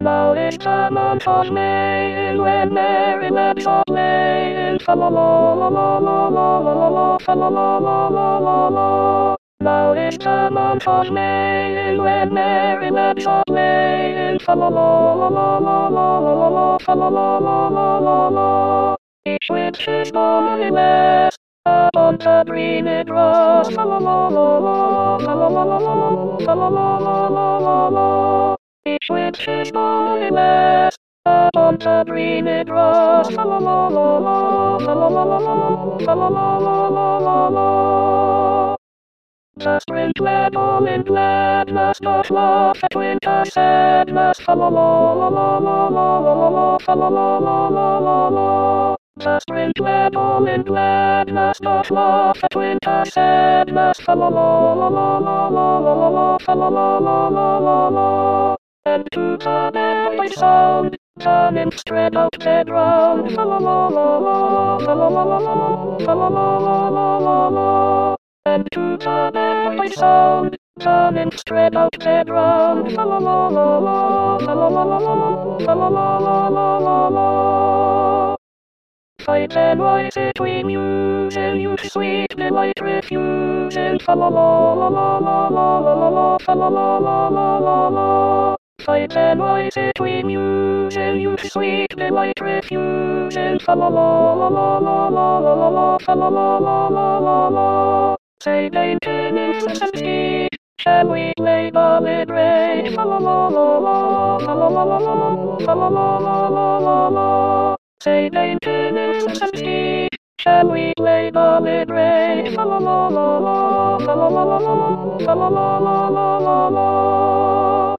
Now it's the month of May, when merry lads are playing. Fa la la la la la la la la, fa la la la la la la. Now it's the month of May, when merry lads are playing. Fa la la la la la la la la, fa la la la la la la. Each witch is born less upon the green grass. Fa la la la la, fa la la la la, fa la la la la la la. Each witch is born less upon the green grass. Fa la la la la, fa la la la la, fa la la la la la la. The spring glad all in gladness doth laugh at winter sadness. Fa la la la la la la la la, fa la la la la la la. The spring glad all in gladness doth laugh at winter sadness. Fa la la la la la la la la, fa la la la la la la. And to the merry sound, the nymphs tread out their ground. Fa la la la la, fa la la la la, fa la la la la la la. And to the merry sound, the nymphs tread out their ground. Fa la la la la, fa la la la la, fa la la la la la la. Fight and rise between muse and youth sweet delight refusing. Fa la la la la la la la la, fa la la la la la la. Fight and rise between muse and youth sweet delight refusing. Fa la la la la la la la la, fa la la la la la la. Say dainty nymphs and steed, shall we play ballad rage? Fa la la la la, fa la la la la, fa la la la la la la. Say dainty nymphs and steed, shall we play ballad rage? Fa la la la la, fa la la la la, fa la la la la la la.